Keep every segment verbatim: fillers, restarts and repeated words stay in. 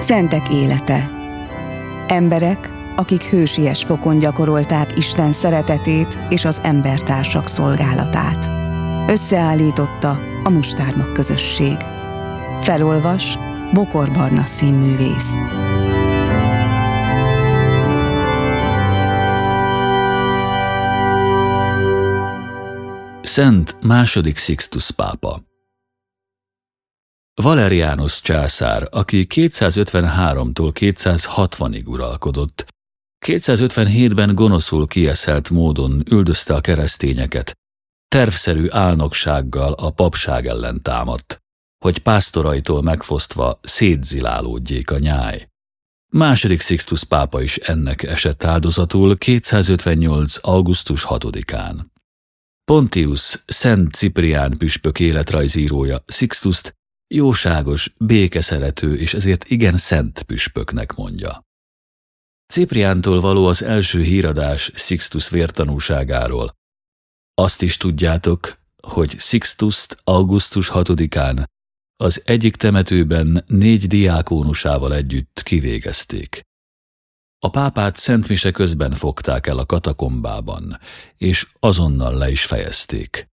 Szentek élete. Emberek, akik hősies fokon gyakorolták Isten szeretetét és az embertársak szolgálatát. Összeállította a Mustármag közösség. Felolvas Bokor Barna színművész. Szent második Sixtus pápa. Valerianus császár, aki kétszázötvenháromtól kétszázhatvanig uralkodott, kétszázötvenhétben gonoszul kieszelt módon üldözte a keresztényeket, tervszerű álnoksággal a papság ellen támadt, hogy pásztoraitól megfosztva szétzilálódjék a nyáj. Második Sixtus pápa is ennek esett áldozatul kétszázötvennyolc. augusztus hatodikán. Pontius Szent Ciprián püspök életrajzírója Sixtust jóságos, békeszerető és ezért igen szent püspöknek mondja. Cipriántól való az első híradás Sixtus vértanúságáról. Azt is tudjátok, hogy Sixtust augusztus hatodikán az egyik temetőben négy diákónusával együtt kivégezték. A pápát szentmise közben fogták el a katakombában, és azonnal le is fejezték.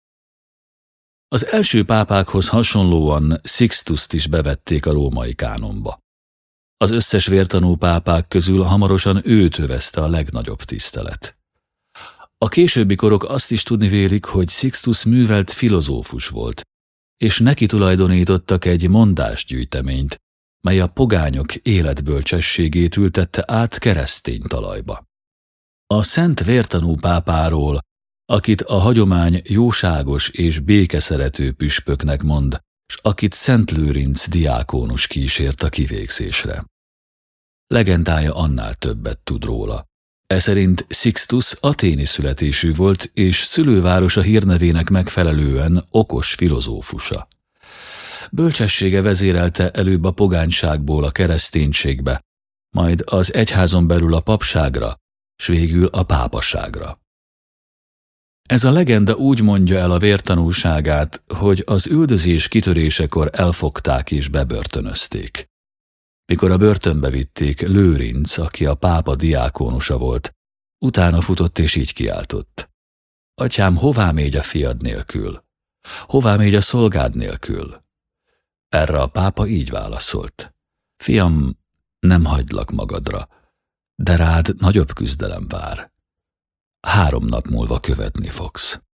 Az első pápákhoz hasonlóan Sixtust is bevették a római kánonba. Az összes vértanú pápák közül hamarosan őt övezte a legnagyobb tisztelet. A későbbi korok azt is tudni vélik, hogy Sixtus művelt filozófus volt, és neki tulajdonítottak egy mondásgyűjteményt, mely a pogányok életbölcsességét ültette át keresztény talajba. A szent vértanú pápáról, akit a hagyomány jóságos és békeszerető püspöknek mond, s akit Szent Lőrinc diákónus kísért a kivégzésre. Legendája annál többet tud róla. Eszerint Sixtus athéni születésű volt, és szülővárosa hírnevének megfelelően okos filozófusa. Bölcsessége vezérelte előbb a pogányságból a kereszténységbe, majd az egyházon belül a papságra, s végül a pápaságra. Ez a legenda úgy mondja el a vértanúságát, hogy az üldözés kitörésekor elfogták és bebörtönözték. Mikor a börtönbe vitték, Lőrinc, aki a pápa diákónusa volt, utána futott és így kiáltott: Atyám, hová mégy a fiad nélkül? Hová mégy a szolgád nélkül? Erre a pápa így válaszolt: Fiam, nem hagylak magadra, de rád nagyobb küzdelem vár. Három nap múlva követni fogsz.